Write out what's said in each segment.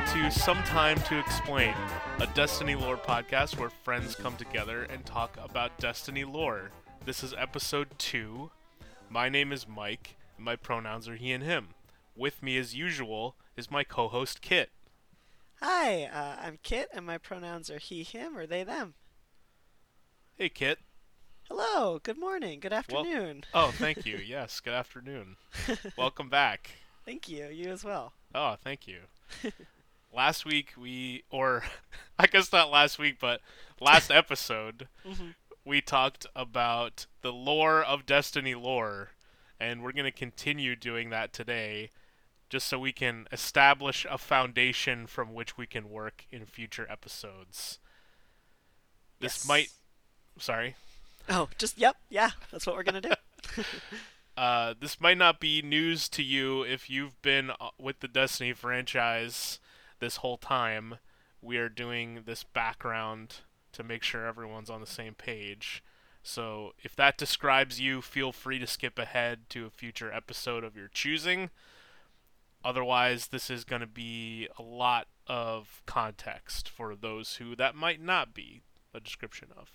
to Some Time to Explain, a Destiny lore podcast where friends come together and talk about Destiny lore. This is episode 2. My name is Mike, and my pronouns are he and him. With me, as usual, is my co-host Kit. Hi, I'm Kit, and my pronouns are he, him, or they, them. Hey, Kit. Hello, good morning, good Well, afternoon. thank you. Yes, good afternoon. Welcome back. Thank you, you as well. Oh, thank you. Last week I guess not last week, but last episode, we talked about the lore of Destiny lore, and we're going to continue doing that today, just so we can establish a foundation from which we can work in future episodes. Yes. Sorry. Oh, yeah, that's what we're gonna do. This might not be news to you if you've been with the Destiny franchise this whole time. We are doing this background to make sure everyone's on the same page. So if that describes you, feel free to skip ahead to a future episode of your choosing. Otherwise, this is going to be a lot of context for those who that might not be a description of.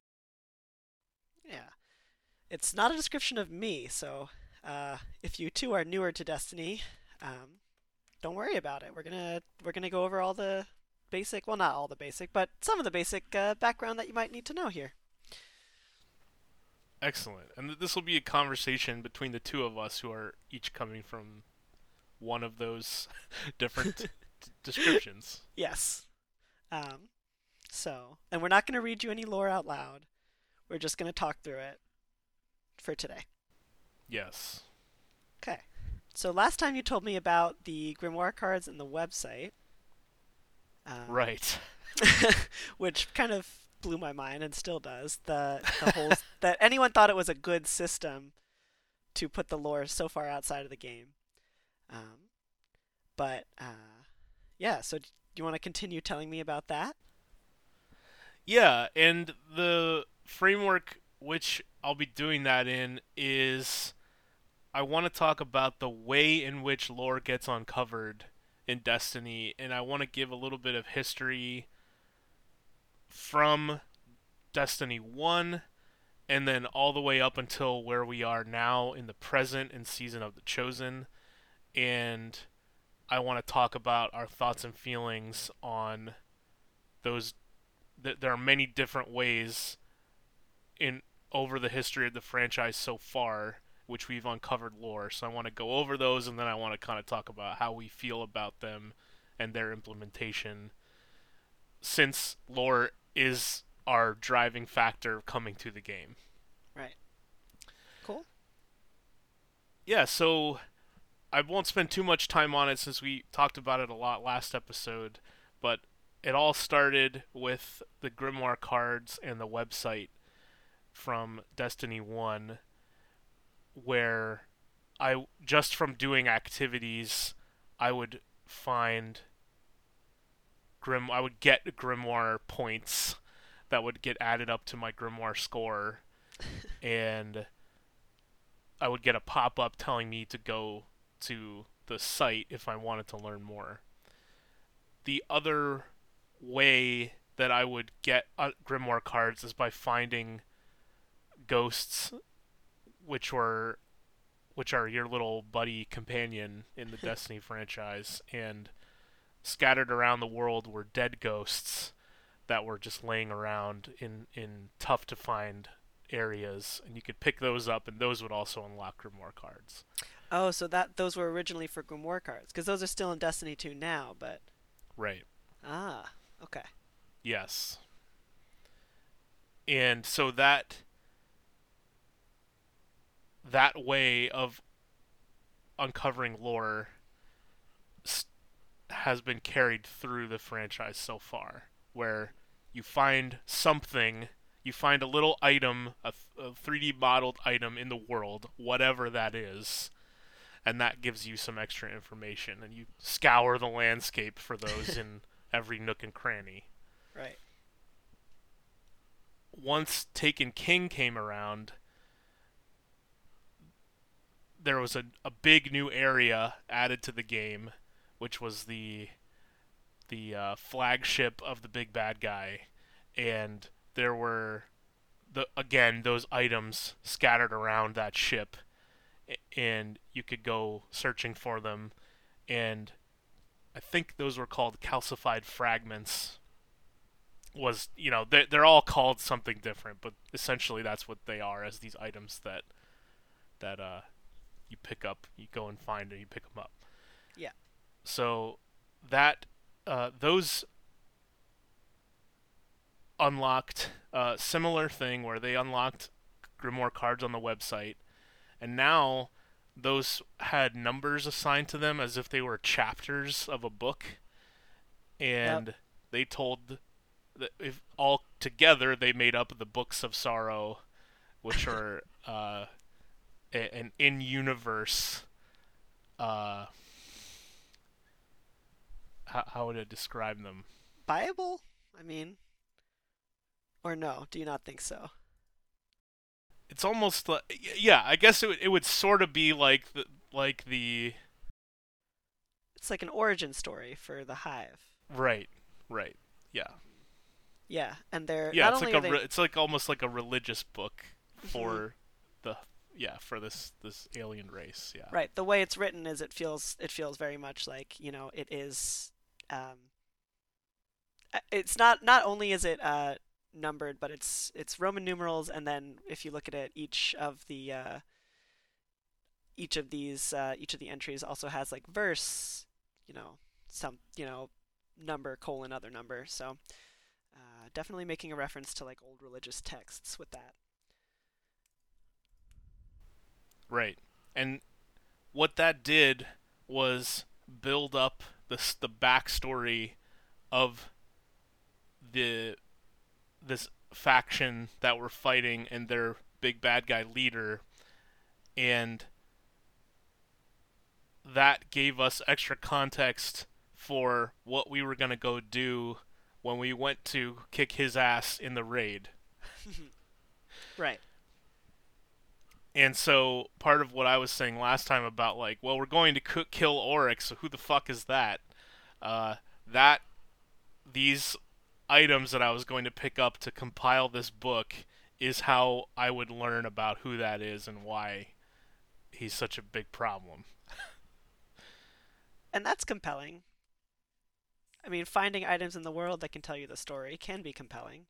Yeah. It's not a description of me, so if you too are newer to Destiny, don't worry about it. We're gonna go over all the basic, well, not all the basic, but some of the basic background that you might need to know here. Excellent. And this will be a conversation between the two of us who are each coming from one of those different descriptions. Yes. And we're not gonna read you any lore out loud. We're just gonna talk through it for today. Yes. Okay. So last time you told me about the Grimoire cards and the website. Right. Which kind of blew my mind and still does. The whole that anyone thought it was a good system to put the lore so far outside of the game. Yeah. So do you want to continue telling me about that? Yeah, and the framework which I'll be doing that in is I want to talk about the way in which lore gets uncovered in Destiny, and I want to give a little bit of history from Destiny 1 and then all the way up until where we are now in the present in Season of the Chosen. And I want to talk about our thoughts and feelings on those. There are many different ways in over the history of the franchise so far which we've uncovered lore. So I want to go over those, and then I want to kind of talk about how we feel about them and their implementation, since lore is our driving factor coming to the game. Right. Cool. Yeah, so I won't spend too much time on it since we talked about it a lot last episode, but it all started with the Grimoire cards and the website from Destiny 1, where just from doing activities, I would get Grimoire points that would get added up to my Grimoire score, and I would get a pop-up telling me to go to the site if I wanted to learn more. The other way that I would get Grimoire cards is by finding ghosts, which are your little buddy companion in the Destiny franchise, and scattered around the world were dead ghosts that were just laying around in tough to find areas, and you could pick those up, and those would also unlock Grimoire cards. Oh, so those were originally for Grimoire cards, because those are still in Destiny 2 now, but... Right. Ah, okay. Yes. And so that way of uncovering lore has been carried through the franchise so far, where you find something, you find a little item, a 3D modeled item in the world, whatever that is, and that gives you some extra information, and you scour the landscape for those in every nook and cranny. Right. Once Taken King came around, there was a big new area added to the game, which was the flagship of the big bad guy, and there were those items scattered around that ship, and you could go searching for them, and I think those were called calcified fragments. Was they're all called something different, but essentially that's what they are, as these items that you pick up, you go and find, and you pick them up. Yeah. So that those unlocked similar thing where they unlocked Grimoire cards on the website, and now those had numbers assigned to them as if they were chapters of a book, Yep. and they told that if all together they made up the Books of Sorrow, which are an in-universe. How would I describe them? Bible? I mean, or no? Do you not think so? It's almost like, yeah, I guess it would sort of be like the It's like an origin story for the Hive. right, right, yeah, Yeah, and they're yeah. not It's like only are they it's like almost like a religious book Mhm. for the for this alien race. Yeah, Right. The way it's written is it feels very much like it is. It's not only is it numbered, but it's Roman numerals, and then if you look at it, each of the entries also has like verse, some number colon other number. So definitely making a reference to like old religious texts with that. right. And what that did was build up the backstory of the this faction that were fighting and their big bad guy leader, and that gave us extra context for what we were going to go do when we went to kick his ass in the raid. Right. And so part of what I was saying last time about like, well, we're going to kill Oryx, so who the fuck is that? That these items that I was going to pick up to compile this book is how I would learn about who that is and why he's such a big problem. And that's compelling. I mean, finding items in the world that can tell you the story can be compelling.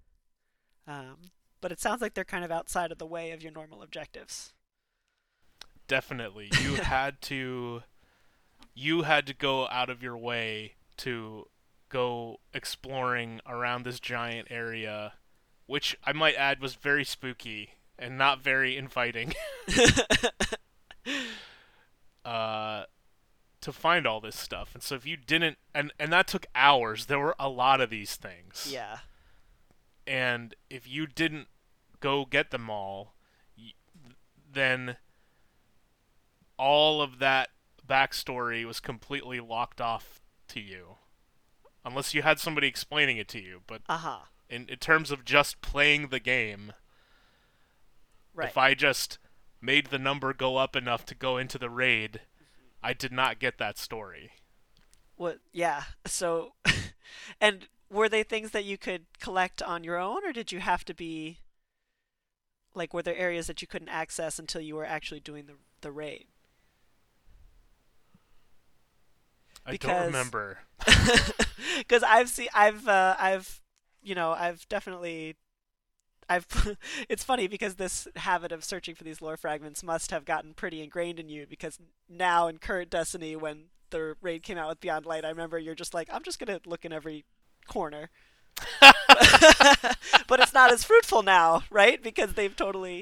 But it sounds like they're kind of outside of the way of your normal objectives. Definitely, you had to go out of your way to go exploring around this giant area, which I might add was very spooky and not very inviting. uh, to find all this stuff. And so if you didn't, and that took hours. There were a lot of these things, Yeah. and if you didn't go get them all, then all of that backstory was completely locked off to you, unless you had somebody explaining it to you. But Uh-huh. in terms of just playing the game, Right. if I just made the number go up enough to go into the raid, I did not get that story. What? Yeah. So, and were they things that you could collect on your own, or did you have to be like, were there areas that you couldn't access until you were actually doing the raid? I don't Because remember. because I've definitely I've it's funny because this habit of searching for these lore fragments must have gotten pretty ingrained in you, because now in current Destiny, when the raid came out with Beyond Light, I remember you're just like, I'm just gonna look in every corner. But it's not as fruitful now, right? Because they've totally,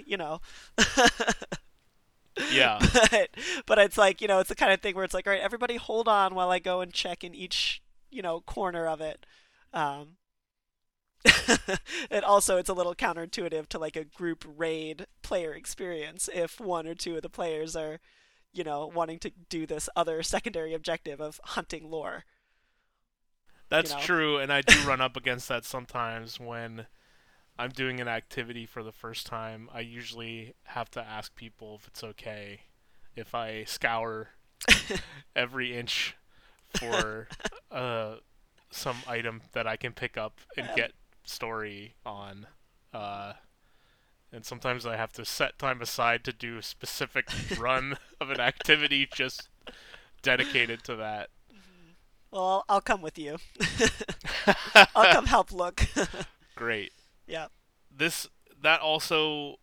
Yeah. but but it's like, it's the kind of thing where it's like, all right, everybody hold on while I go and check in each, corner of it. Um, and also, it's a little counterintuitive to like a group raid player experience if one or two of the players are, wanting to do this other secondary objective of hunting lore. You That's know, true, and I do run up against that sometimes when I'm doing an activity for the first time. I usually have to ask people if it's okay if I scour every inch for some item that I can pick up and Uh, get story on. Uh, and sometimes I have to set time aside to do a specific run of an activity just dedicated to that. well, I'll come with you. I'll come help look. Great. Yeah. This that also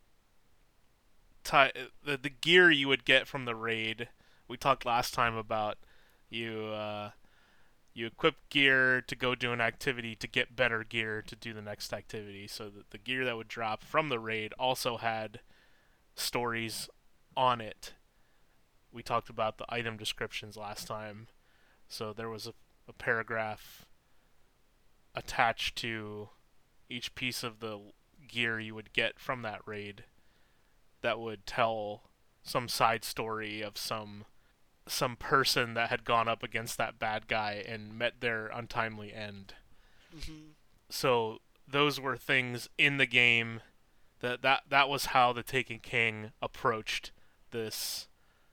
the gear you would get from the raid. We talked last time about you you equip gear to go do an activity to get better gear to do the next activity. So the gear that would drop from the raid also had stories on it. We talked about the item descriptions last time. So there was a paragraph attached to each piece of the gear you would get from that raid that would tell some side story of some person that had gone up against that bad guy and met their untimely end. Hmm. So those were things in the game that was how the Taken King approached this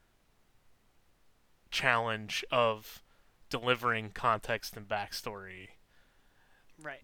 challenge of delivering context and backstory. Right.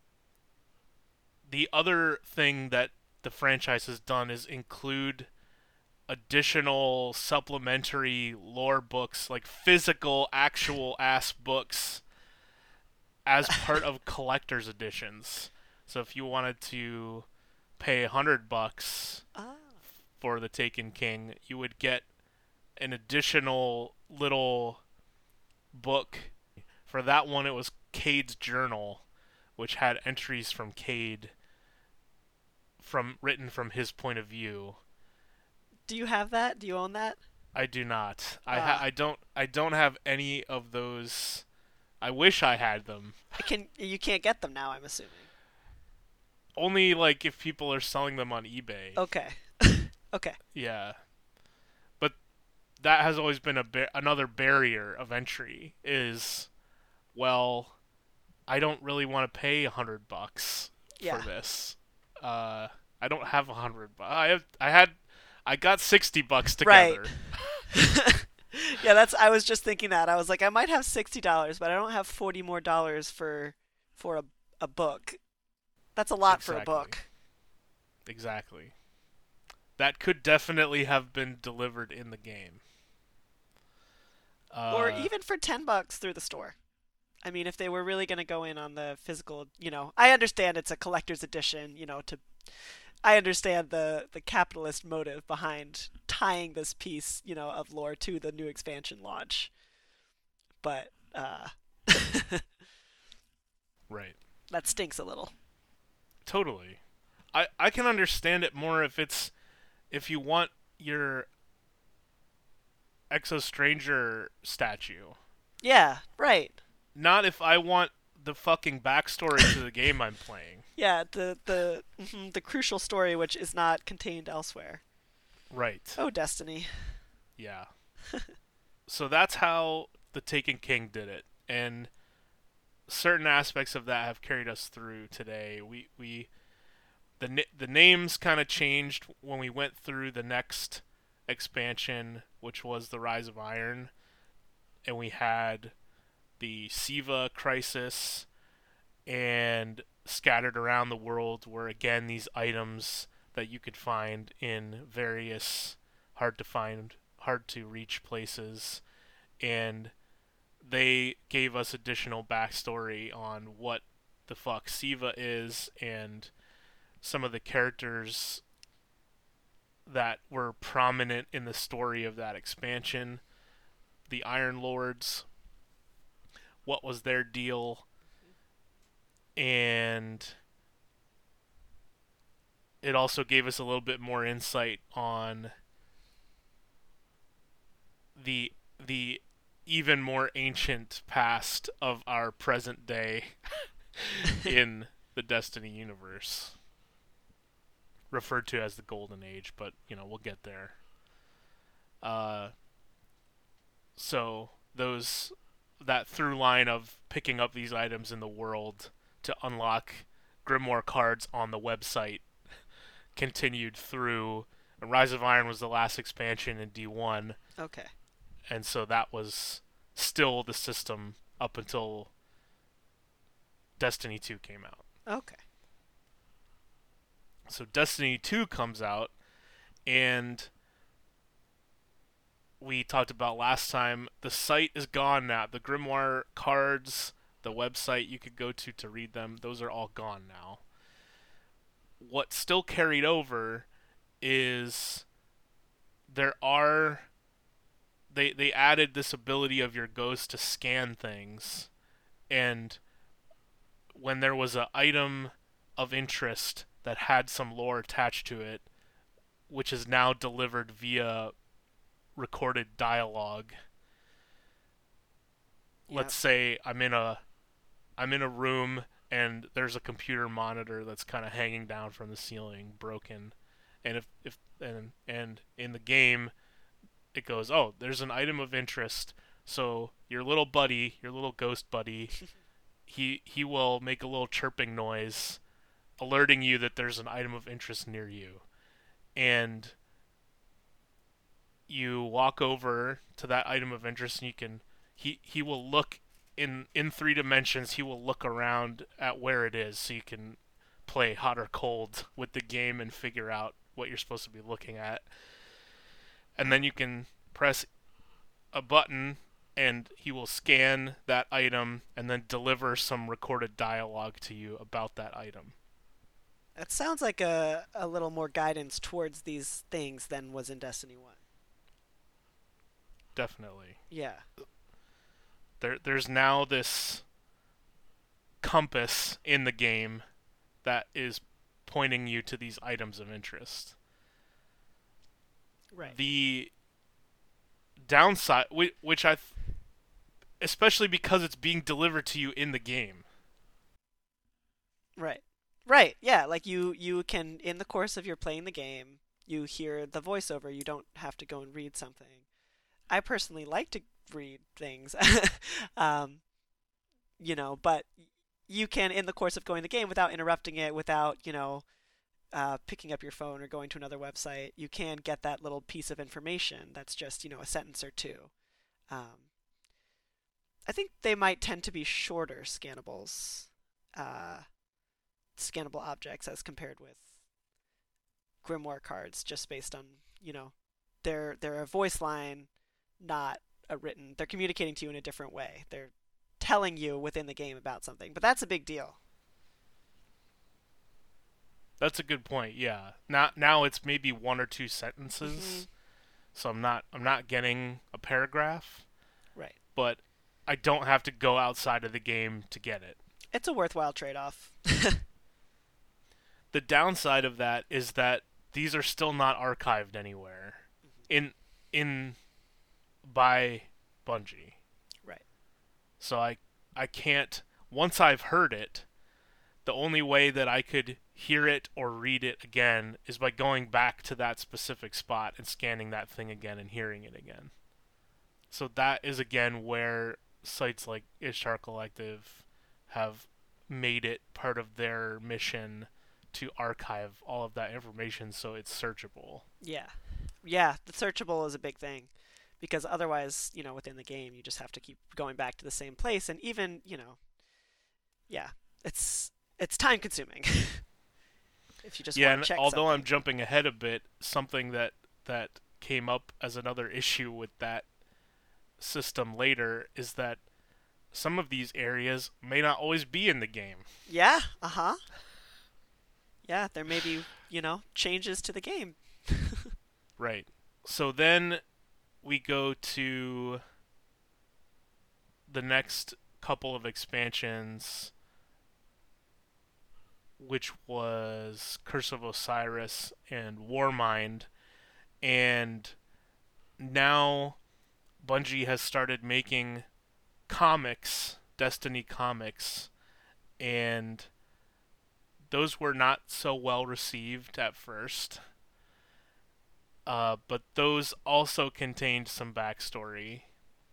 The other thing that the franchise has done is include additional supplementary lore books, like physical, actual ass books, as part of collector's editions. So if you wanted to pay $100 Ah. for the Taken King, you would get an additional little book. For that one, it was Cade's journal, which had entries from Cade, from written from his point of view. Do you have that? Do you own that? I do not. Ah. I don't have any of those. I wish I had them. You can't get them now, I'm assuming. Only like if people are selling them on eBay. Okay. Okay. Yeah. But that has always been another barrier of entry is, well, I don't really want to pay $100 for Yeah. this. I don't have $100. I got $60 Right. together. Yeah, I was just thinking that. I was like, I might have $60, but I don't have 40 more dollars for a book. That's a lot for a Exactly. book. Exactly. That could definitely have been delivered in the game. Or Uh, even for $10 through the store. I mean, if they were really going to go in on the physical, I understand it's a collector's edition, I understand the capitalist motive behind tying this piece, of lore to the new expansion launch. But right. that stinks a little. Totally. I can understand it more if you want your Exo Stranger statue. Yeah, right. Not if I want the fucking backstory to the game I'm playing. Yeah, the crucial story which is not contained elsewhere. Right. Oh, Destiny. Yeah. So that's how the Taken King did it, and certain aspects of that have carried us through today. The names kind of changed when we went through the next expansion, which was the Rise of Iron, and we had the Siva Crisis, and scattered around the world were again these items that you could find in various hard to find, hard to reach places, and they gave us additional backstory on what the fuck Siva is and some of the characters that were prominent in the story of that expansion. The Iron Lords, what was their deal, and it also gave us a little bit more insight on the even more ancient past of our present day in the Destiny universe, referred to as the Golden Age, but we'll get there. Uh, so those that through line of picking up these items in the world to unlock Grimoire cards on the website continued through. And Rise of Iron was the last expansion in D1, Okay. and so that was still the system up until Destiny 2 came out. Okay. So Destiny 2 comes out, and we talked about last time, the site is gone now. The Grimoire cards, the website you could go to read them, those are all gone now. What's still carried over is there are they added this ability of your ghost to scan things, and when there was an item of interest that had some lore attached to it, which is now delivered via recorded dialogue. Yep. Let's say I'm in a room and there's a computer monitor that's kind of hanging down from the ceiling, broken, and if and in the game it goes, oh, there's an item of interest. So your little buddy, your little ghost buddy, he will make a little chirping noise, alerting you that there's an item of interest near you, and you walk over to that item of interest, and you can he will look in 3 dimensions. He will look around at where it is, so you can play hot or cold with the game and figure out what you're supposed to be looking at. And then you can press a button, and he will scan that item and then deliver some recorded dialogue to you about that item. That sounds like a little more guidance towards these things than was in Destiny 1. Definitely. Yeah. There's now this compass in the game that is pointing you to these items of interest. Right. The downside, which especially because it's being delivered to you in the game. Right. Right. Yeah, like you can in the course of your playing the game, you hear the voiceover. You don't have to go and read something. I personally like to read things. um, but you can in the course of going the game without interrupting it, without, picking up your phone or going to another website, you can get that little piece of information that's just, a sentence or two. Um, I think they might tend to be shorter scannable objects as compared with grimoire cards, just based on, they're a voice line, not a written. They're communicating to you in a different way. They're telling you within the game about something, but that's a big deal. That's a good point. Yeah. Now it's maybe 1 or 2 sentences. Mm-hmm. So I'm not getting a paragraph, Right. but I don't have to go outside of the game to get it. It's a worthwhile trade-off. The downside of that is that these are still not archived anywhere in by Bungie. Right. So I can't, once I've heard it, the only way that I could hear it or read it again is by going back to that specific spot and scanning that thing again and hearing it again. So that is again where sites like Ishtar Collective have made it part of their mission to archive all of that information so it's searchable. Yeah. Yeah, the searchable is a big thing because otherwise, within the game, you just have to keep going back to the same place, and even, yeah, it's time consuming. If you just Yeah, want and to check although something. I'm jumping ahead a bit, something that came up as another issue with that system later is that some of these areas may not always be in the game. Yeah, uh-huh. Yeah, there may be, changes to the game. Right. So then we go to the next couple of expansions, which was Curse of Osiris and Warmind, and now Bungie has started making comics, Destiny comics, and those were not so well received at first. But those also contained some backstory.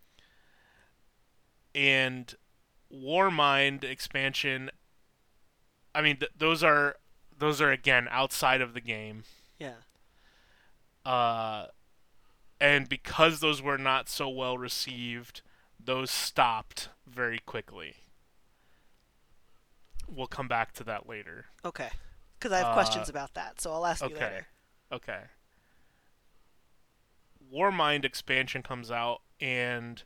And Warmind expansion, I mean, those are again outside of the game. Yeah. Uh, and because those were not so well received, those stopped very quickly. we'll come back to that later. Okay. Because I have Uh, questions about that, so I'll ask you okay, later. okay. Warmind expansion comes out, and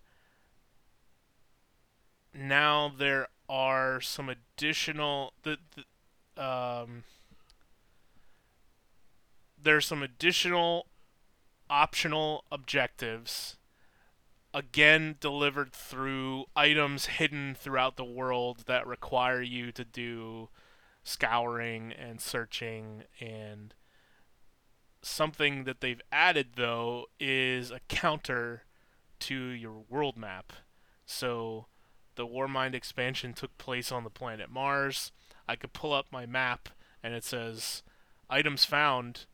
now there are some additional there's some additional optional objectives, again delivered through items hidden throughout the world that require you to do scouring and searching. And something that they've added, though, is a counter to your world map. So the Warmind expansion took place on the planet Mars. I could pull up my map and it says items found,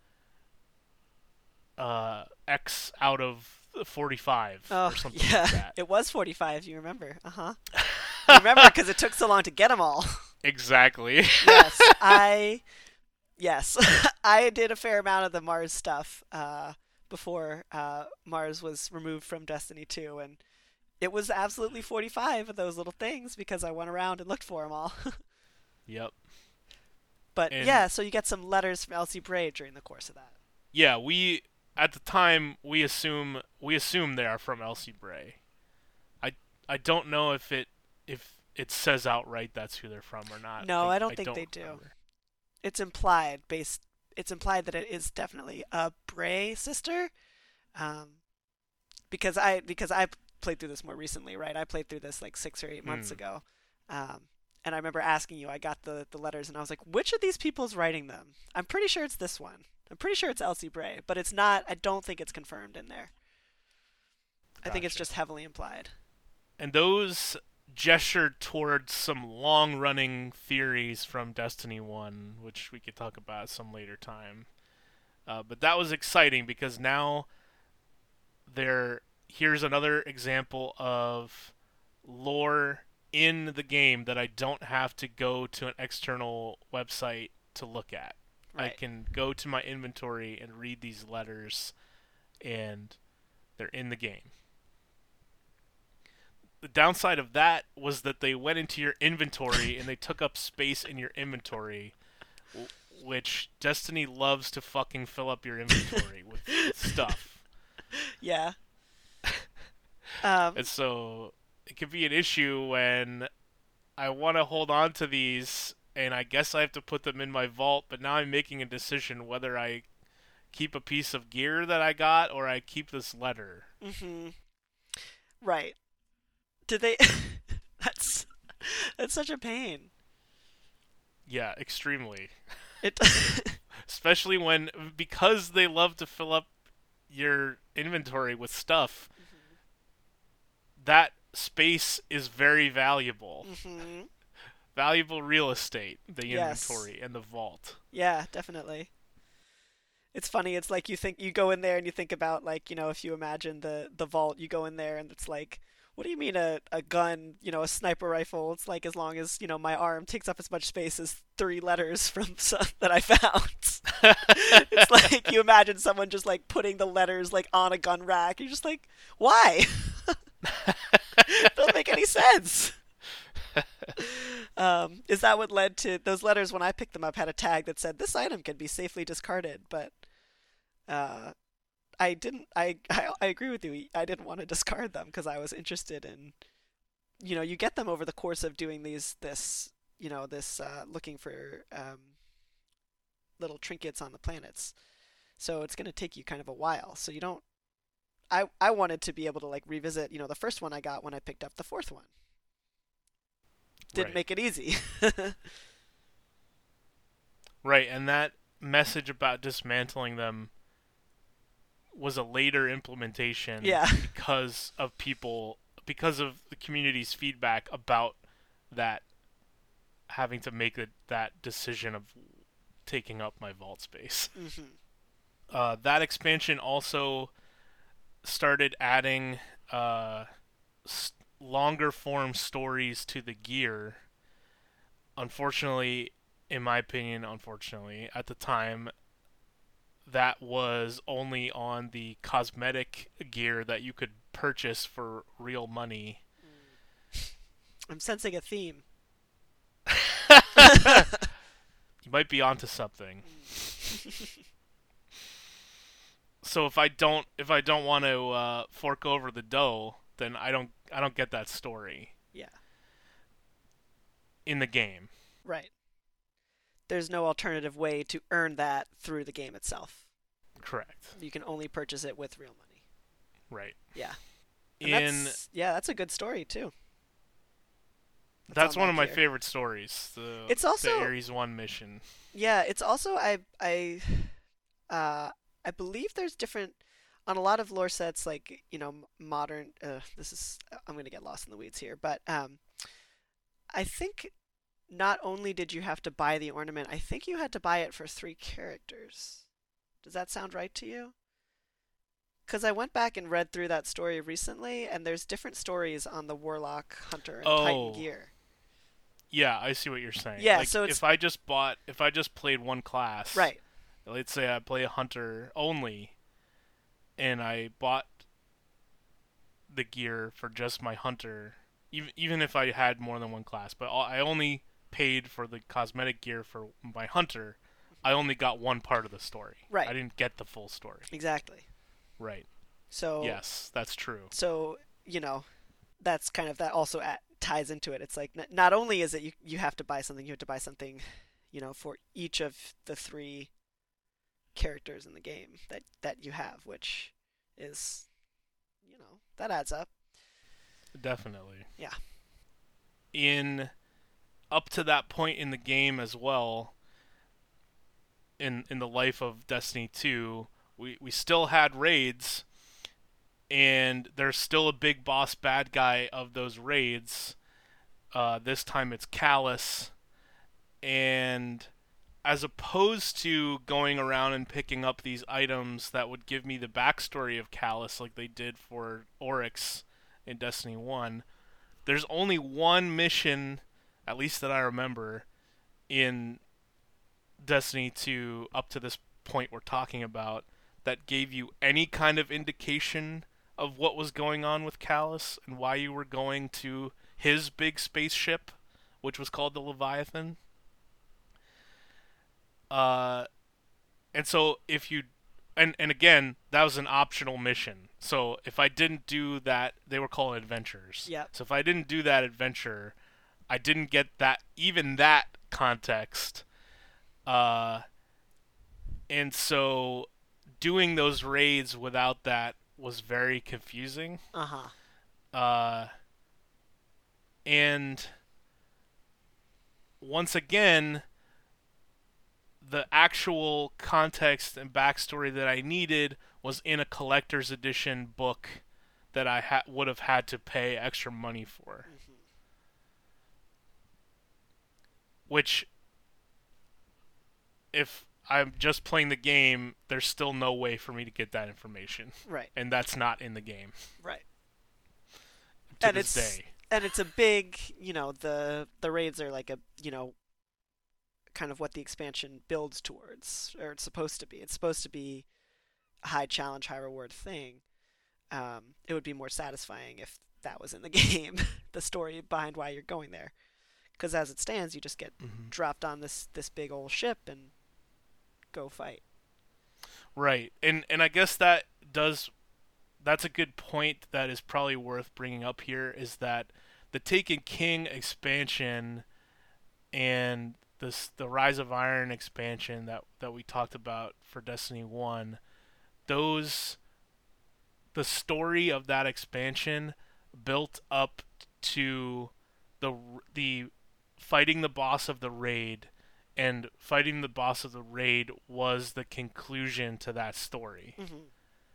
X out of 45 Oh, or something yeah. like that. It was 45, you remember. Uh-huh. You remember because it took so long to get them all. Exactly. Yes, yes, I did a fair amount of the Mars stuff before Mars was removed from Destiny 2, and it was absolutely 45 of those little things because I went around and looked for them all. Yep. But And yeah, so you get some letters from Elsie Bray during the course of that. yeah, we at the time we assume they are from Elsie Bray. I I don't know if it says outright that's who they're from or not. No, I I don't I think don't they do. remember. It's implied based. It's implied that it is definitely a Bray sister, um, because I played through this more recently, right? I played through this like 6 or 8 months Hmm. ago, um, and I remember asking you. I got the letters, and I was like, which of these people's writing them? I'm pretty sure it's this one. I'm pretty sure it's Elsie Bray, but it's not. I don't think it's confirmed in there. I think it's Gotcha. just heavily implied. And those gestured towards some long-running theories from Destiny 1, which we could talk about at some later time. But that was exciting because now here's another example of lore in the game that I don't have to go to an external website to look at. I Right. can go to my inventory and read these letters, and they're in the game. The downside of that was that they went into your inventory and they took up space in your inventory, which Destiny loves to fucking fill up your inventory with stuff. Yeah. Um, And so it could be an issue when I want to hold on to these, and I guess I have to put them in my vault, but now I'm making a decision whether I keep a piece of gear that I got or I keep this letter. mhm. Right. Did they? that's that's such a pain. Yeah, extremely. It. Especially when, because they love to fill up your inventory with stuff, that space is very valuable. Mhm. Valuable real estate, the Yes. inventory and the vault. Yeah, definitely. It's funny. It's like you go in there and you think about like if you imagine the vault, you go in there and it's like, what do you mean a gun? A sniper rifle? It's like as long as my arm takes up as much space as three letters from that I found. It's like you imagine someone just like putting the letters like on a gun rack. You're just like, why? Doesn't make any sense. Is that what led to those letters? When I picked them up, had a tag that said this item can be safely discarded, but uh, I didn't. I agree with you. I didn't want to discard them because I was interested in. You get them over the course of doing this looking for little trinkets on the planets. So it's going to take you kind of a while. So you don't. I wanted to be able to like revisit. The first one I got when I picked up the fourth one. Didn't Right. make it easy. Right, and that message about dismantling them was a later implementation Yeah. because of the community's feedback about that, having to make that decision of taking up my vault space. Hmm. That expansion also started adding uh, longer form stories to the gear. Unfortunately, in my opinion, at the time, that was only on the cosmetic gear that you could purchase for real money. I'm sensing a theme. You might be onto something. So if I don't want to fork over the dough, then I don't get that story Yeah, in the game. right. There's no alternative way to earn that through the game itself. Correct. You can only purchase it with real money. Right. Yeah. And In that's a good story too. That's That's on one my of my gear. favorite stories. The It's the also Ares 1 mission. yeah, it's also uh I believe there's different on a lot of lore sets like, modern this is I'm going to get lost in the weeds here, but I think not only did you have to buy the ornament, I think you had to buy it for 3 characters. Does that sound right to you? Because I went back and read through that story recently, and there's different stories on the Warlock, Hunter, and Titan Oh, gear. yeah, I see what you're saying. Yeah, Like so it's if I just played one class, right. let's say I play a hunter only and I bought the gear for just my hunter, even if I had more than one class, but I only paid for the cosmetic gear for my hunter, I only got one part of the story. I Right. didn't get the full story. Exactly. Right. So Yes, that's true. so that's kind of that also ties into it. It's like not only is it you have to buy something, you have to buy something, for each of the 3 characters in the game that you have, which is, that adds up. Definitely. Yeah. In Up to that point in the game as well, in the life of Destiny 2, we still had raids, and there's still a big boss bad guy of those raids. This time it's Callus, and as opposed to going around and picking up these items that would give me the backstory of Callus like they did for Oryx in Destiny 1, there's only one mission, at least that I remember, in Destiny 2 up to this point we're talking about that gave you any kind of indication of what was going on with Callus and why you were going to his big spaceship, which was called the Leviathan. Uh, and so if you and again, that was an optional mission. So if I didn't do that, they were called adventures. Yep. So if I didn't do that adventure, I didn't get that context. Uh, and so doing those raids without that was very confusing. Uh-huh. Uh, and once again, the actual context and backstory that I needed was in a collector's edition book that I would have had to pay extra money for. Hmm. Which, if I'm just playing the game, there's still no way for me to get that information. Right. And that's not in the game Right. to And this it's day. and it's a big, the raids are like a, kind of what the expansion builds towards, or it's supposed to be. It's supposed to be a high challenge, high reward thing. It would be more satisfying if that was in the game, the story behind why you're going there. Because as it stands, you just get Hmm. dropped on this big old ship and go fight. Right. And I guess that's a good point that is probably worth bringing up here is that the Taken King expansion and the Rise of Iron expansion that we talked about for Destiny 1, those the story of that expansion built up to the the fighting the boss of the raid, and fighting the boss of the raid was the conclusion to that story. Hmm.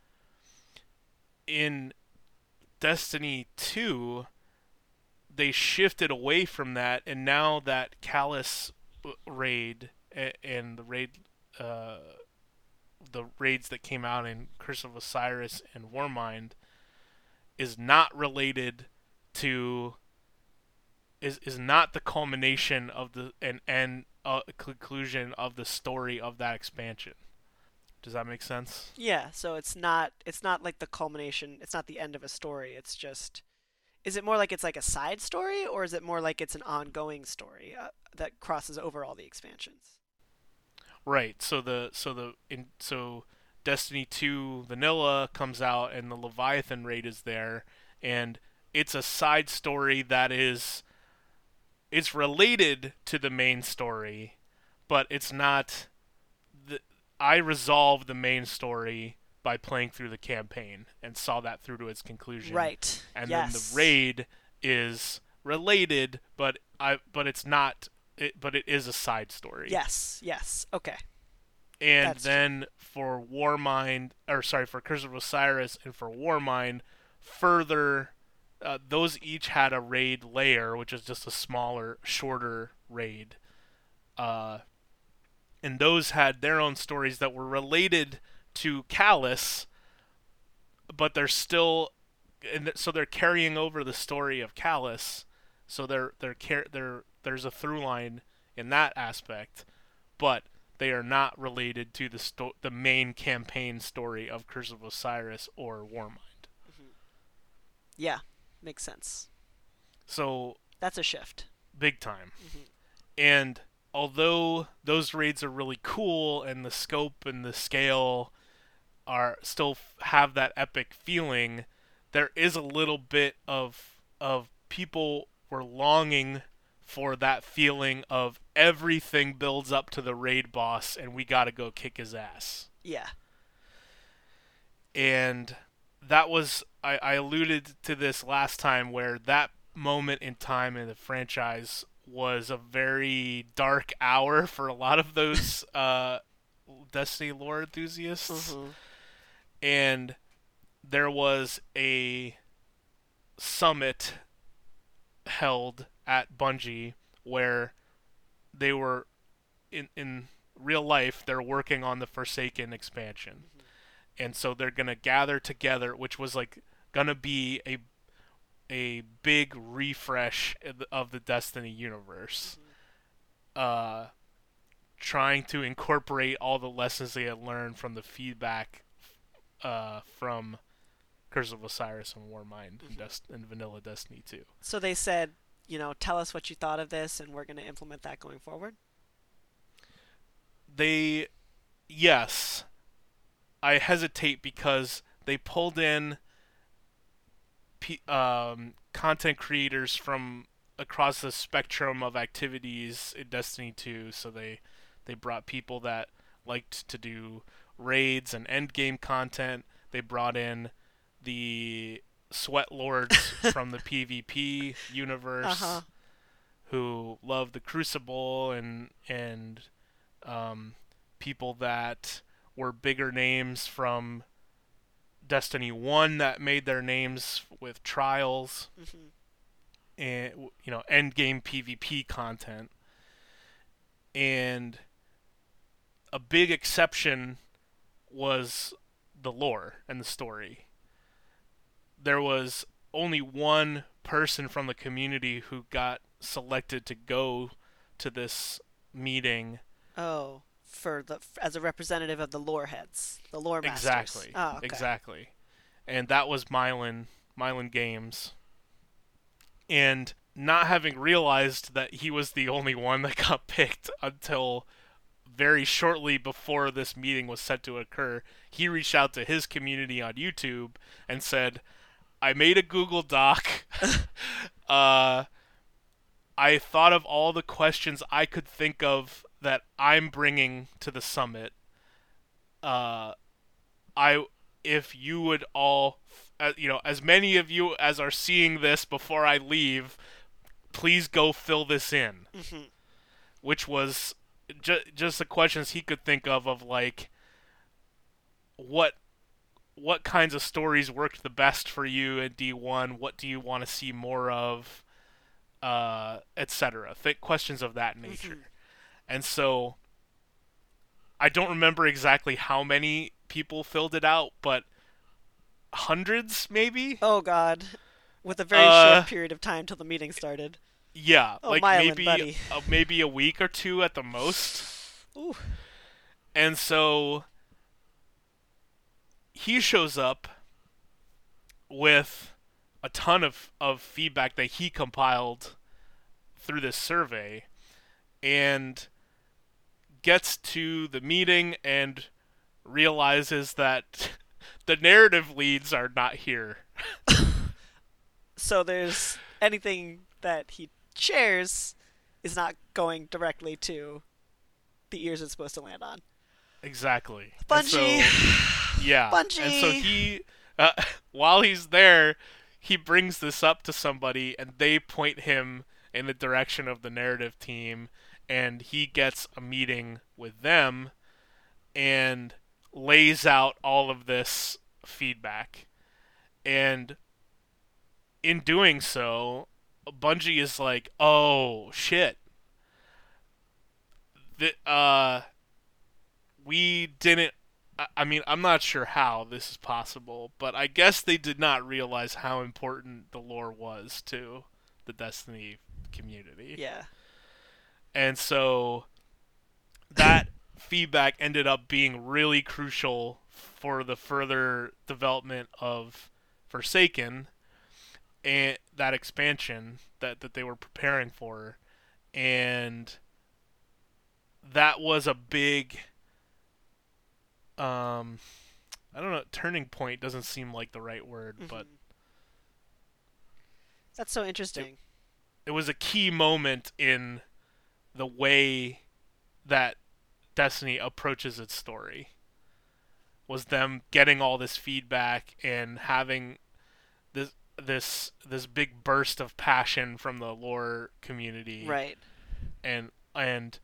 In Destiny 2, they shifted away from that, and now that Callus raid and uh, the raids that came out in Curse of Osiris and Warmind is not related to is not the culmination of the and conclusion of the story of that expansion. Does that make sense? Yeah, so it's not like the culmination. It's not the end of a story. It's just Is it more like it's like a side story, or is it more like it's an ongoing story that crosses over all the expansions? Right. So Destiny 2 Vanilla comes out and the Leviathan raid is there, and it's a side story that is it's related to the main story, but it's not the I resolved the main story by playing through the campaign and saw that through to its conclusion. Right. And then the Yes. raid is related, but it's not but it is a side story. Yes. Yes. Okay. And That's then for for Curse of Osiris and for Warmind, further, those each had a raid layer, which is just a smaller, shorter raid. Uh, and those had their own stories that were related to Callus, but they're still, and so they're carrying over the story of Callus. So there's a through line in that aspect, but they are not related to the main campaign story of Curse of Osiris or Warmind. mhm. Yeah. Makes sense. So That's a shift. big time. Hmm. And although those raids are really cool and the scope and the scale are still have that epic feeling, there is a little bit of people were longing for that feeling of everything builds up to the raid boss and we got to go kick his ass. Yeah. And that was I alluded to this last time where that moment in time in the franchise was a very dark hour for a lot of those Destiny lore enthusiasts. Hmm. And there was a summit held at Bungie where they were in real life they're working on the Forsaken expansion. And so they're going to gather together, which was like going to be a big refresh of the Destiny universe. Hmm. Uh trying to incorporate all the lessons they had learned from the feedback from Curse of Osiris and Warmind and, Hmm. and Vanilla Destiny 2. So they said, tell us what you thought of this, and we're going to implement that going forward. They, yes, I hesitate because they pulled in content creators from across the spectrum of activities in Destiny 2. So they brought people that liked to do raids and end game content. They brought in the sweat lords from the PvP Uh huh. universe who love the Crucible and um, people that were bigger names from Destiny 1 that made their names with trials Hmm. and end game PvP content. And a big exception was the lore and the story. There was only one person from the community who got selected to go to this meeting. Oh, for the as a representative of the lore heads, the lore masters. Exactly. Oh, okay. Exactly. And that was Mylan Games. And not having realized that he was the only one that got picked until very shortly before this meeting was set to occur, he reached out to his community on YouTube and said, I made a Google Doc. uh, I thought of all the questions I could think of that I'm bringing to the summit. Uh, I if you would all, as many of you as are seeing this before I leave, please go fill this in. Hmm. Which was just the questions he could think of like what kinds of stories worked the best for you in D1? What do you want to see more of? Etc. Think questions of that Hmm. nature. And so I don't remember exactly how many people filled it out, but hundreds maybe. Oh God, with a very Uh, short period of time till the meeting started. yeah, Oh, like Mylan, buddy. maybe a week or two at the most. Ooh. And so he shows up with a ton of feedback that he compiled through this survey, and gets to the meeting and realizes that the narrative leads are not here. So there's anything that he shares is not going directly to the ears it's supposed to land on. Exactly. And Bungie! so, yeah. And so Bungie! he, uh, while he's there, he brings this up to somebody, and they point him in the direction of the narrative team, and he gets a meeting with them and lays out all of this feedback. And in doing so, Bungie is like, "Oh shit, we didn't." I mean, I'm not sure how this is possible, but I guess they did not realize how important the lore was to the Destiny community. Yeah. And so that feedback ended up being really crucial for the further development of Forsaken and that expansion that they were preparing for. And that was a big I don't know, turning point doesn't seem like the right word, but That's so interesting. it was a key moment in the way that Destiny approaches its story. Was them getting all this feedback and having this big burst of passion from the lore community, Right. and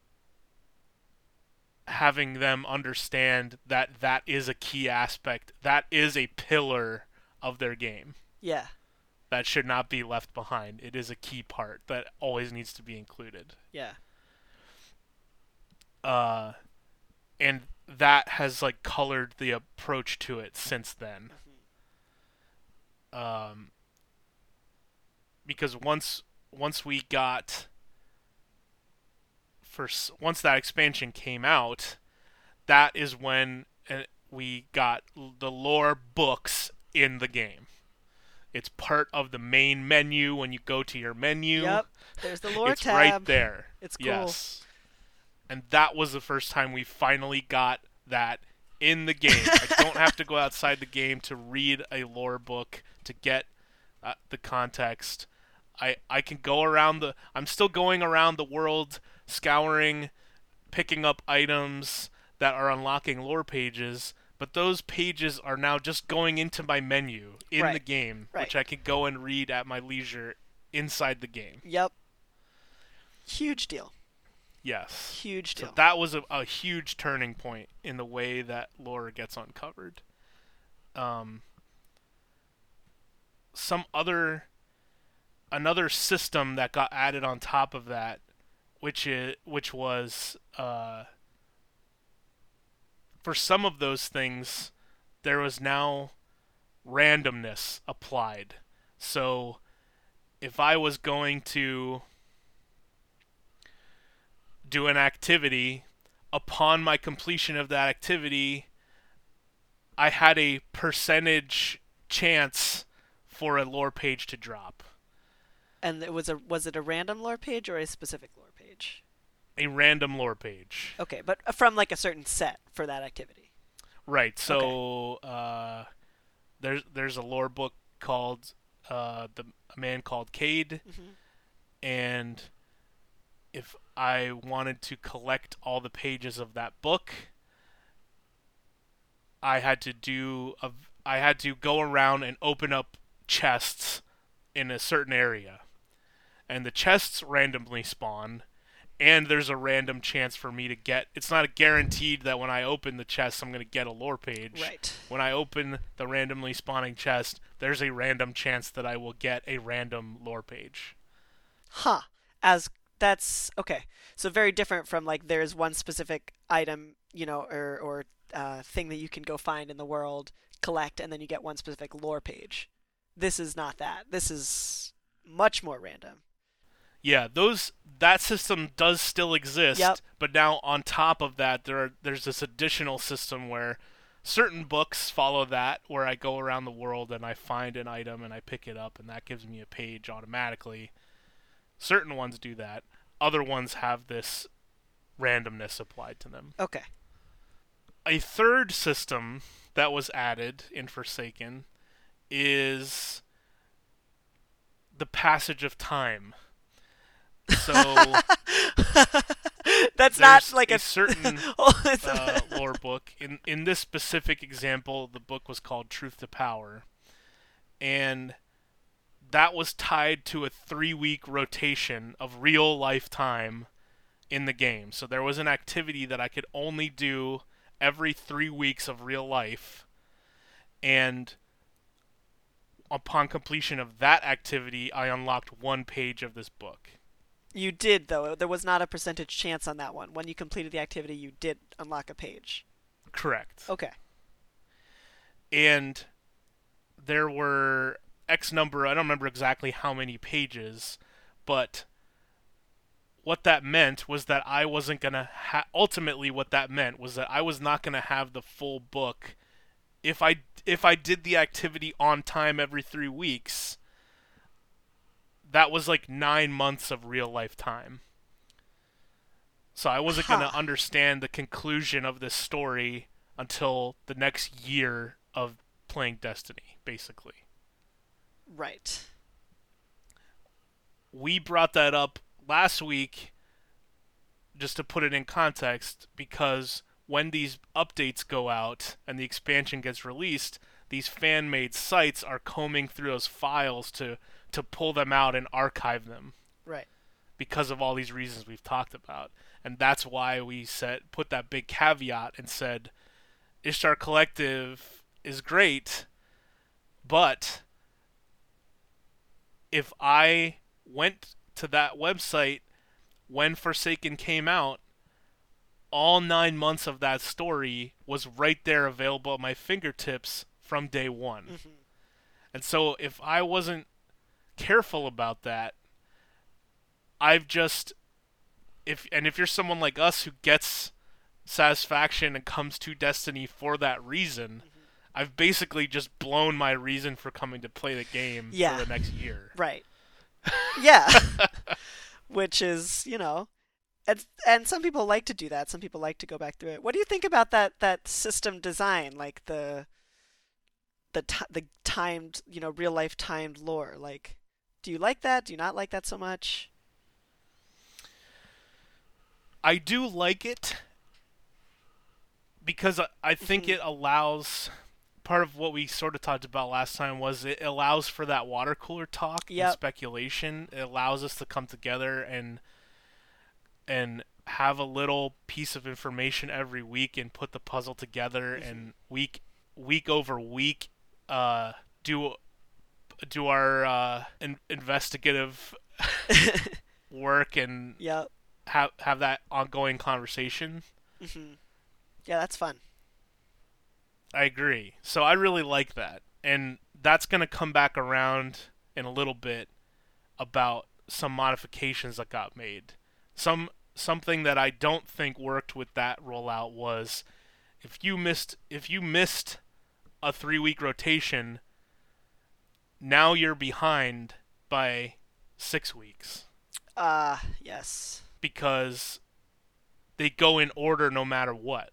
having them understand that that is a key aspect, that is a pillar of their game Yeah. that should not be left behind. It is a key part that always needs to be included. Yeah. And that has like colored the approach to it since then. Because once we got once that expansion came out, that is when we got the lore books in the game. It's part of the main menu when you go to your menu. Yep. There's the lore it's tab. right there. It's cool. Yes. And that was the first time we finally got that in the game. I don't have to go outside the game to read a lore book to get the context. I can go around I'm still going around the world, scouring, picking up items that are unlocking lore pages, but those pages are now just going into my menu in the game, which I can go and read at my leisure inside the game. Yep. Huge deal. Yes. Huge deal. So that was a huge turning point in the way that lore gets uncovered. Another system that got added on top of that, which was for some of those things, there was now randomness applied. So if I was going to do an activity, upon my completion of that activity, I had a percentage chance for a lore page to drop. And was it a random lore page or a specific lore page? A random lore page. Okay, but from like a certain set for that activity. Right. So there's a lore book called A Man Called Cade, and if I wanted to collect all the pages of that book, I had to go around and open up chests in a certain area. And the chests randomly spawn, and there's a random chance for me to get... It's not guaranteed that when I open the chest I'm going to get a lore page. Right. When I open the randomly spawning chest, there's a random chance that I will get a random lore page. Huh. That's okay. So very different from like there's one specific item, or thing that you can go find in the world, collect, and then you get one specific lore page. This is not that. This is much more random. Yeah, that system does still exist, but now on top of that, there's this additional system where certain books follow that, where I go around the world and I find an item and I pick it up, and that gives me a page automatically. Certain ones do that. Other ones have this randomness applied to them. Okay. A third system that was added in Forsaken is the passage of time. So That's not there's like a a. certain Oh, lore book. In this specific example, the book was called Truth to Power, and that was tied to a 3-week rotation of real life time in the game. So there was an activity that I could only do every 3 weeks of real life, and upon completion of that activity, I unlocked one page of this book. You did, though. There was not a percentage chance on that one. When you completed the activity, you did unlock a page. Correct. Okay. And there were X number, I don't remember exactly how many pages, but what that meant was that I wasn't going to ultimately what that meant was that I was not going to have the full book if I did the activity on time every 3 weeks. That was like 9 months of real life time. So I wasn't going to understand the conclusion of this story until the next year of playing Destiny, basically. Right. We brought that up last week just to put it in context, because when these updates go out and the expansion gets released, these fan-made sites are combing through those files to pull them out and archive them. Right. Because of all these reasons we've talked about. And that's why we put that big caveat and said Ishtar Collective is great, but if I went to that website when Forsaken came out, all 9 months of that story was right there available at my fingertips from day one. Mm-hmm. And so if I wasn't careful about that, I've just if you're someone like us who gets satisfaction and comes to Destiny for that reason, I've basically just blown my reason for coming to play the game for the next year. Right. Yeah. Which is, and some people like to do that. Some people like to go back through it. What do you think about that system design, like the timed, real life timed lore? Like, do you like that? Do you not like that so much? I do like it because I think it allows, part of what we sort of talked about last time was it allows for that water cooler talk and speculation. It allows us to come together and have a little piece of information every week and put the puzzle together and week over week do our investigative work and have that ongoing conversation. Mm-hmm. Yeah, that's fun. I agree. So I really like that. And that's going to come back around in a little bit about some modifications that got made. Something that I don't think worked with that rollout was if you missed a 3-week rotation, now you're behind by 6 weeks. Yes. Because they go in order no matter what.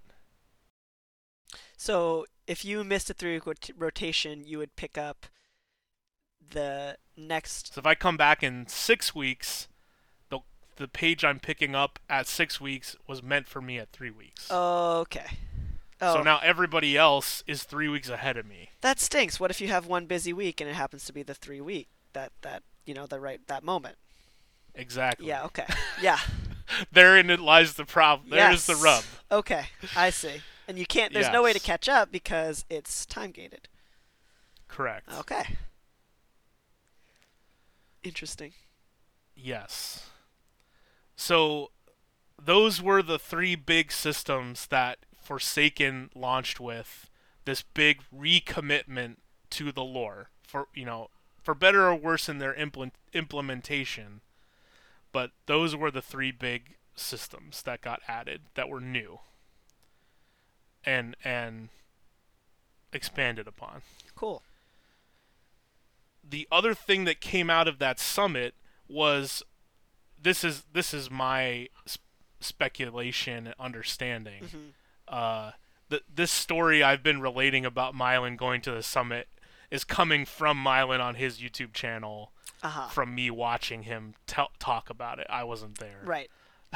So if you missed a 3-week rotation, you would pick up the next. So if I come back in 6 weeks, the page I'm picking up at 6 weeks was meant for me at 3 weeks. Okay. Oh. So now everybody else is 3 weeks ahead of me. That stinks. What if you have one busy week and it happens to be the 3-week that that moment? Exactly. Yeah. Okay. Yeah. Therein lies the problem. There's the rub. Okay, I see. And you can't. There's no way to catch up because it's time gated. Correct. Okay. Interesting. Yes. So those were the 3 big systems that Forsaken launched with. This big recommitment to the lore, for better or worse in their implementation. But those were the 3 big systems that got added that were new. And expanded upon. Cool. The other thing that came out of that summit was this is my speculation and understanding. This story I've been relating about Mylan going to the summit is coming from Mylan on his YouTube channel, from me watching him talk about it. I wasn't there. Right.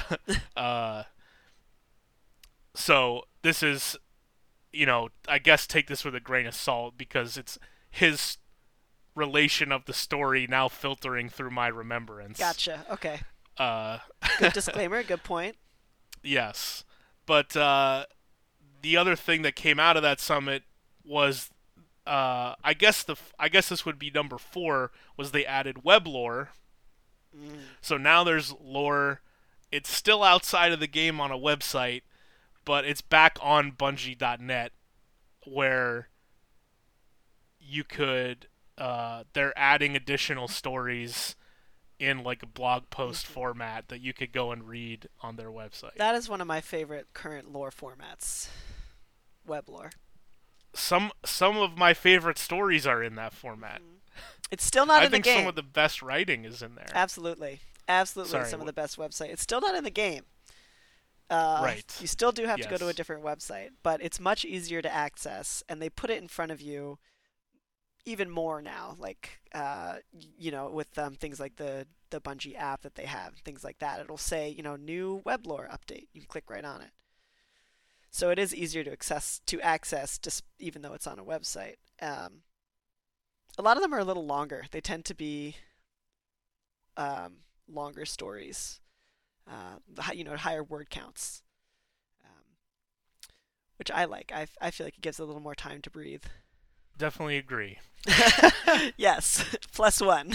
So this is, I guess take this with a grain of salt because it's his relation of the story now filtering through my remembrance. Gotcha. Okay. Good disclaimer. Good point. Yes. But the other thing that came out of that summit was, I guess this would be number 4, was they added web lore. So now there's lore. It's still outside of the game on a website, but it's back on Bungie.net, where you could. They're adding additional stories in like a blog post format that you could go and read on their website. That is one of my favorite current lore formats. Web lore. Some of my favorite stories are in that format. It's still not in the game. I think some of the best writing is in there. Absolutely. Sorry, some of the best website. It's still not in the game. Right. You still do have to go to a Yes. different website, but it's much easier to access, and they put it in front of you even more now. Like, with things like the Bungie app that they have, things like that. It'll say, new web lore update. You can click right on it. So it is easier to access, just even though it's on a website. A lot of them are a little longer. They tend to be longer stories, higher word counts, which I like. I feel like it gives it a little more time to breathe. Definitely agree. Yes, +1.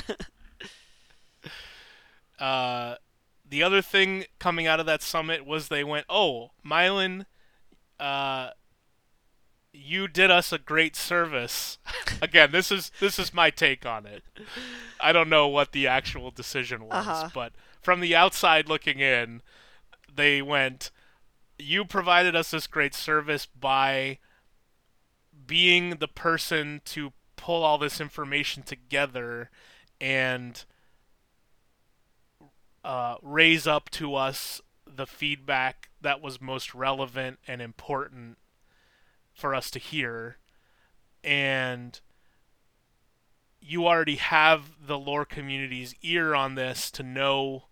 The other thing coming out of that summit was they went, "Oh, Mylan, you did us a great service." Again, this is my take on it. I don't know what the actual decision was, but from the outside looking in, they went, "You provided us this great service by being the person to pull all this information together and raise up to us the feedback that was most relevant and important for us to hear. And you already have the lore community's ear on this to know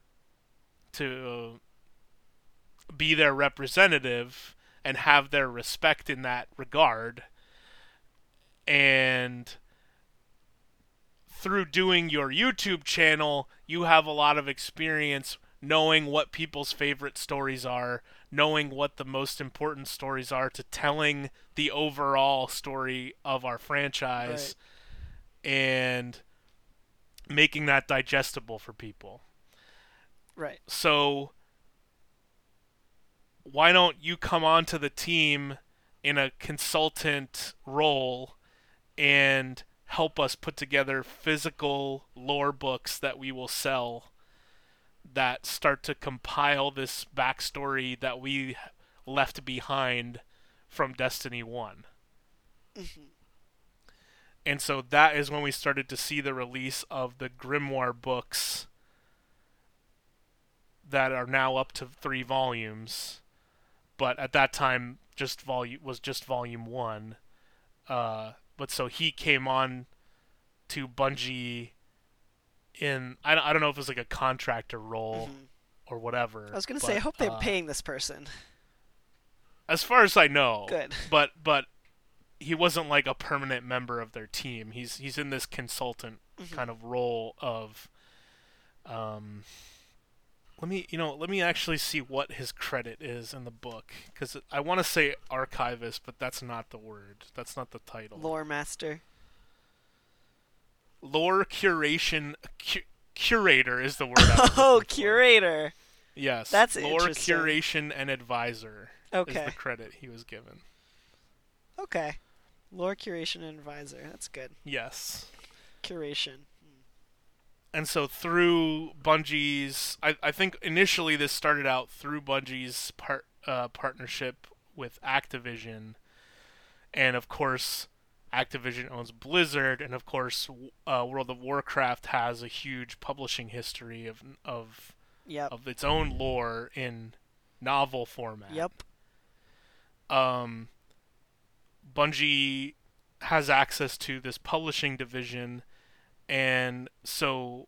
to be their representative and have their respect in that regard. And through doing your YouTube channel, you have a lot of experience knowing what people's favorite stories are, knowing what the most important stories are to telling the overall story of our franchise, and making that digestible for people. Right. So why don't you come onto the team in a consultant role and help us put together physical lore books that we will sell that start to compile this backstory that we left behind from Destiny 1. And so that is when we started to see the release of the Grimoire books that are now up to 3 volumes. But at that time, just volume 1. But so he came on to Bungie in, I don't know if it was like a contractor role or whatever. I was going to say, I hope they're paying this person. As far as I know. Good. But he wasn't like a permanent member of their team. He's in this consultant kind of role of let me actually see what his credit is in the book, because I want to say archivist, but that's not the word. That's not the title. Lore master. Lore curation curator is the word. Oh, curator. Yes. That's lore interesting. curation and advisor. Okay. Is the credit he was given. Okay. Lore curation and advisor. That's good. Yes. Curation. And so through Bungie's, I think initially this started out through Bungie's partnership with Activision, and of course, Activision owns Blizzard, and of course, World of Warcraft has a huge publishing history Yep. of its own lore in novel format. Yep. Um, Bungie has access to this publishing division, and so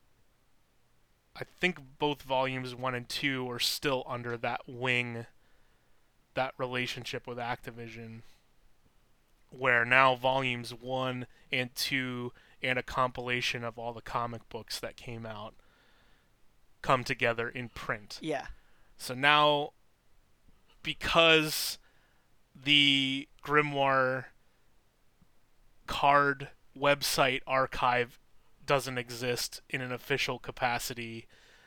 I think both volumes 1 and 2 are still under that wing, that relationship with Activision, where now volumes 1 and 2 and a compilation of all the comic books that came out come together in print. Yeah. So now, because the Grimoire card website archive doesn't exist in an official capacity,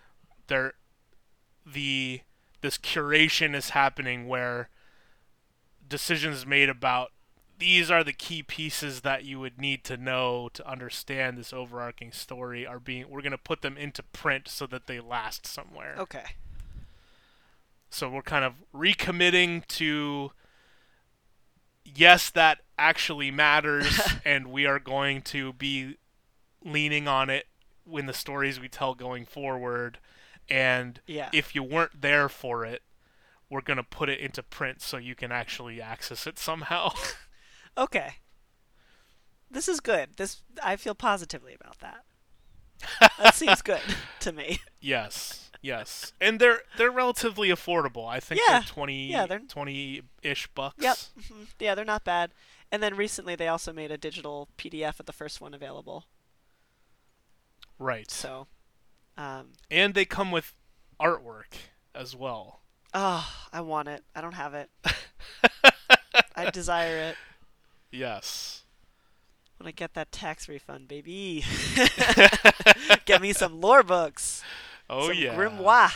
this curation is happening where decisions made about these are the key pieces that you would need to know to understand this overarching story we're going to put them into print so that they last somewhere. Okay. So we're kind of recommitting to, yes, that actually matters, and we are going to be leaning on it in the stories we tell going forward. And Yeah. if you weren't there for it, we're going to put it into print so you can actually access it somehow. Okay. This is good. I feel positively about that. That seems good to me. Yes. Yes. And they're relatively affordable. I think Yeah. they're 20 Yeah, they're 20-ish bucks. Yep. Yeah, they're not bad. And then recently they also made a digital PDF of the first one available. Right. So, And they come with artwork as well. oh, I want it. I don't have it. I desire it. Yes. When I get that tax refund, baby. Get me some lore books. Oh some yeah. Grimoire.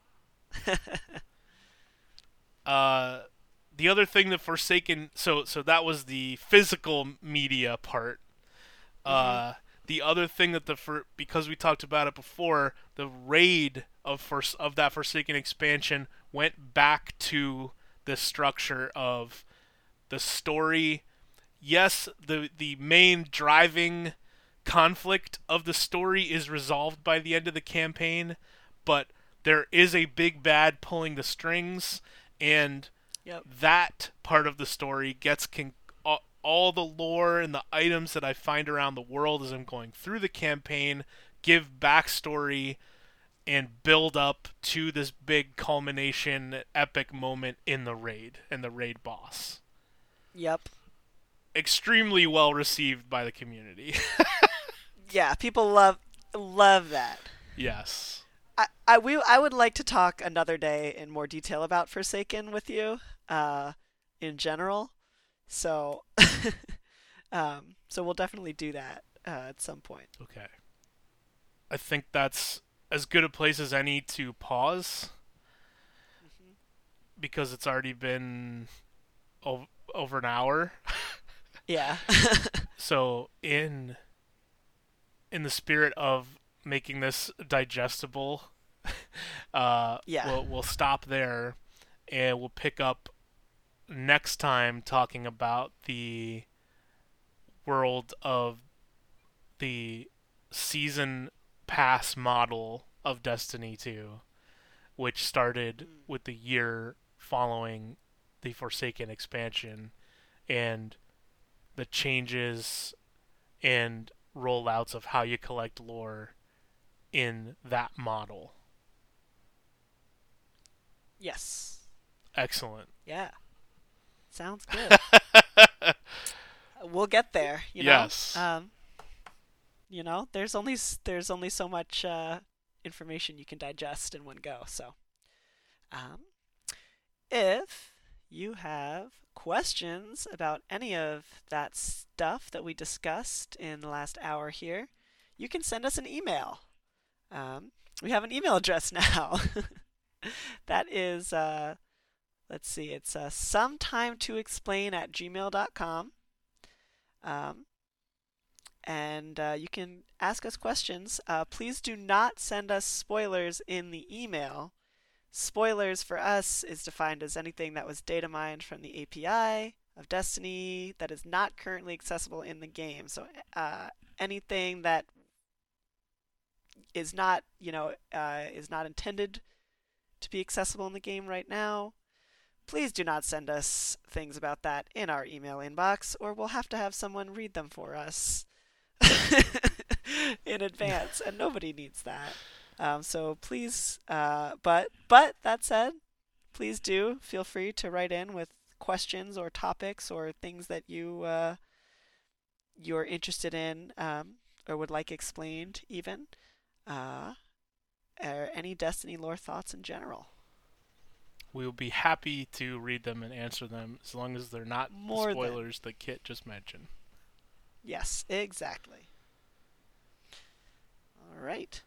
The other thing that Forsaken, so that was the physical media part. The other thing that because we talked about it before, the raid of that Forsaken expansion went back to the structure of the story. Yes, the main driving conflict of the story is resolved by the end of the campaign, but there is a big bad pulling the strings, and Yep. that part of the story gets all the lore and the items that I find around the world as I'm going through the campaign give backstory and build up to this big culmination epic moment in the raid and the raid boss. Yep. Extremely well received by the community. Yeah, people love that. Yes. I would like to talk another day in more detail about Forsaken with you, in general. So, so we'll definitely do that at some point. Okay. I think that's as good a place as any to pause, because it's already been over an hour. Yeah. So in the spirit of making this digestible, Yeah. we'll stop there, and we'll pick up next time talking about the world of the season pass model of Destiny 2, which started with the year following the Forsaken expansion, and the changes and rollouts of how you collect lore in that model. Yes. Excellent. Yeah. Sounds good. We'll get there, you know. Yes. You know, there's only so much information you can digest in one go. So, if you have questions about any of that stuff that we discussed in the last hour here, you can send us an email. We have an email address now. That is, let's see, it's sometimetoexplain@gmail.com. And you can ask us questions. Please do not send us spoilers in the email. Spoilers for us is defined as anything that was data mined from the API of Destiny that is not currently accessible in the game. So anything that is not, is not intended to be accessible in the game right now, please do not send us things about that in our email inbox, or we'll have to have someone read them for us in advance, and nobody needs that. So please, but that said, please do feel free to write in with questions or topics or things that you're interested in, or would like explained even, or any Destiny lore thoughts in general. We will be happy to read them and answer them as long as they're not the spoilers that Kit just mentioned. Yes, exactly. All right.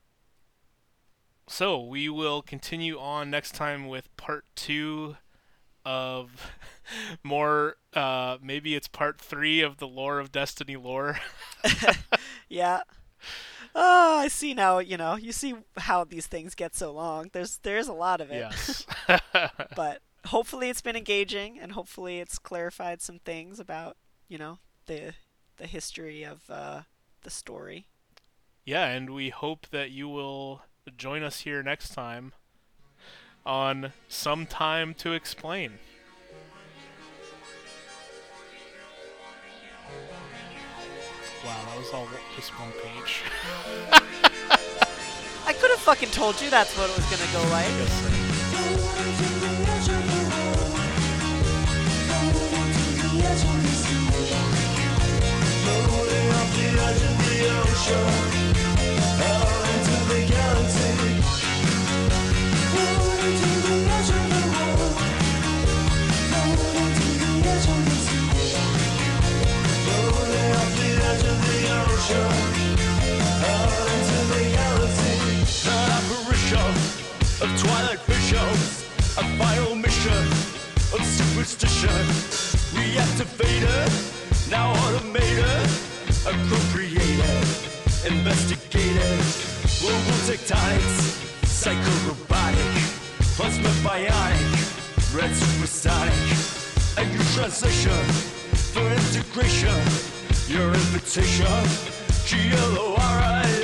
So we will continue on next time with part 2 of more, maybe it's part 3 of the Lore of Destiny lore. Yeah. Oh, I see now, you see how these things get so long. There's a lot of it. Yes. But hopefully it's been engaging, and hopefully it's clarified some things about, the history of the story. Yeah, and we hope that you will join us here next time on Some Time to Explain. Wow, that was all just one page. I could have fucking told you that's what it was gonna go like. Of Twilight Vision, a final mission of superstition. Reactivated, now automated, appropriated, investigated. Global tectonics, psycho-robotic, plasma bionic, red supersonic. A new transition for integration. Your invitation, GLORI.